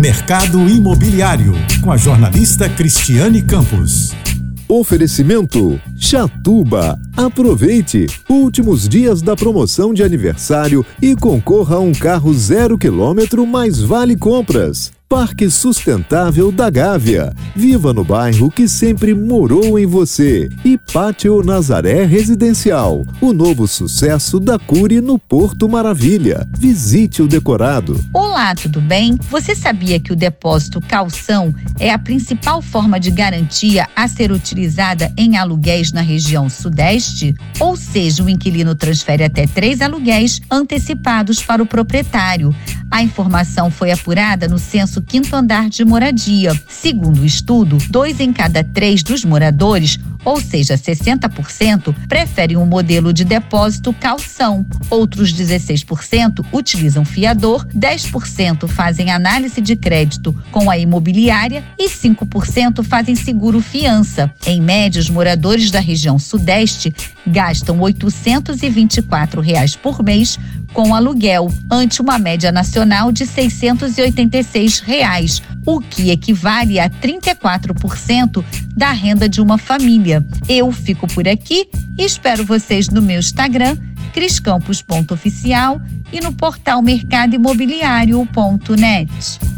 Mercado Imobiliário, com a jornalista Cristiane Campos. Oferecimento Chatuba. Aproveite! Últimos dias da promoção de aniversário e concorra a um carro 0 km mais vale compras. Parque Sustentável da Gávea. Viva no bairro que sempre morou em você. E Pátio Nazaré Residencial. O novo sucesso da Cury no Porto Maravilha. Visite o decorado. Olá, tudo bem? Você sabia que o depósito calção é a principal forma de garantia a ser utilizada em aluguéis na região sudeste? Ou seja, o inquilino transfere até 3 aluguéis antecipados para o proprietário. A informação foi apurada no Censo Quinto Andar de Moradia. Segundo o estudo, 2 em cada 3 dos moradores, ou seja, 60%, preferem um modelo de depósito calção. Outros 16% utilizam fiador, 10% fazem análise de crédito com a imobiliária e 5% fazem seguro fiança. Em média, os moradores da região sudeste gastam R$ 824 por mês com aluguel, ante uma média nacional de R$ 686, o que equivale a 34% da renda de uma família. Eu fico por aqui e espero vocês no meu Instagram, criscampos.oficial, e no portal mercadoimobiliario.net.